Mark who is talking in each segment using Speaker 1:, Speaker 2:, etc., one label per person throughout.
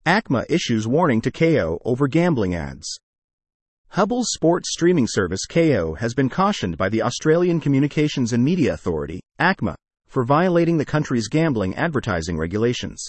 Speaker 1: ACMA issues warning to Kayo over gambling ads. Hubble's sports streaming service Kayo has been cautioned by the Australian Communications and Media Authority, ACMA, for violating the country's gambling advertising regulations.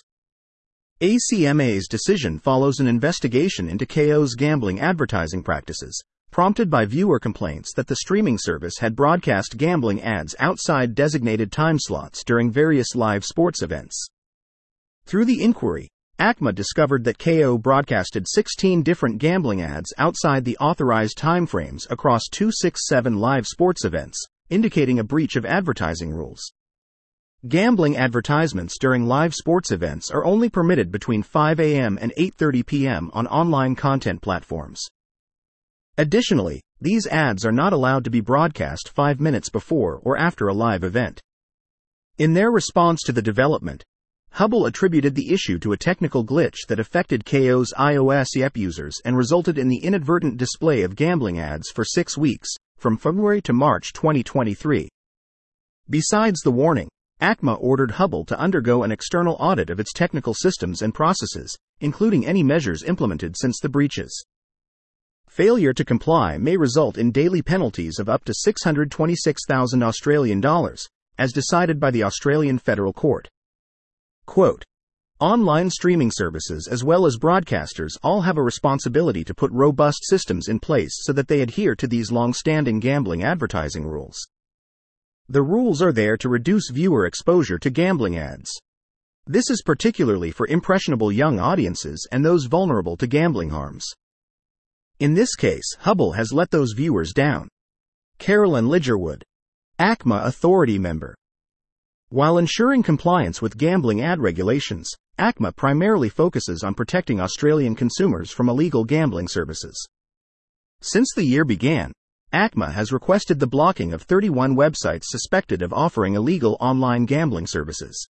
Speaker 1: ACMA's decision follows an investigation into Kayo's gambling advertising practices, prompted by viewer complaints that the streaming service had broadcast gambling ads outside designated time slots during various live sports events. Through the inquiry, ACMA discovered that Kayo broadcasted 16 different gambling ads outside the authorized timeframes across 267 live sports events, indicating a breach of advertising rules. Gambling advertisements during live sports events are only permitted between 5 a.m. and 8:30 p.m. on online content platforms. Additionally, these ads are not allowed to be broadcast 5 minutes before or after a live event. In their response to the development, Hubble attributed the issue to a technical glitch that affected Kayo's iOS app users and resulted in the inadvertent display of gambling ads for 6 weeks, from February to March 2023. Besides the warning, ACMA ordered Hubble to undergo an external audit of its technical systems and processes, including any measures implemented since the breaches. Failure to comply may result in daily penalties of up to $626,000 Australian dollars, as decided by the Australian Federal Court. Quote, "Online streaming services as well as broadcasters all have a responsibility to put robust systems in place so that they adhere to these long-standing gambling advertising rules. The rules are there to reduce viewer exposure to gambling ads. This is particularly for impressionable young audiences and those vulnerable to gambling harms. In this case, Hubble has let those viewers down." Carolyn Lidgerwood, ACMA Authority member. While ensuring compliance with gambling ad regulations, ACMA primarily focuses on protecting Australian consumers from illegal gambling services. Since the year began, ACMA has requested the blocking of 31 websites suspected of offering illegal online gambling services.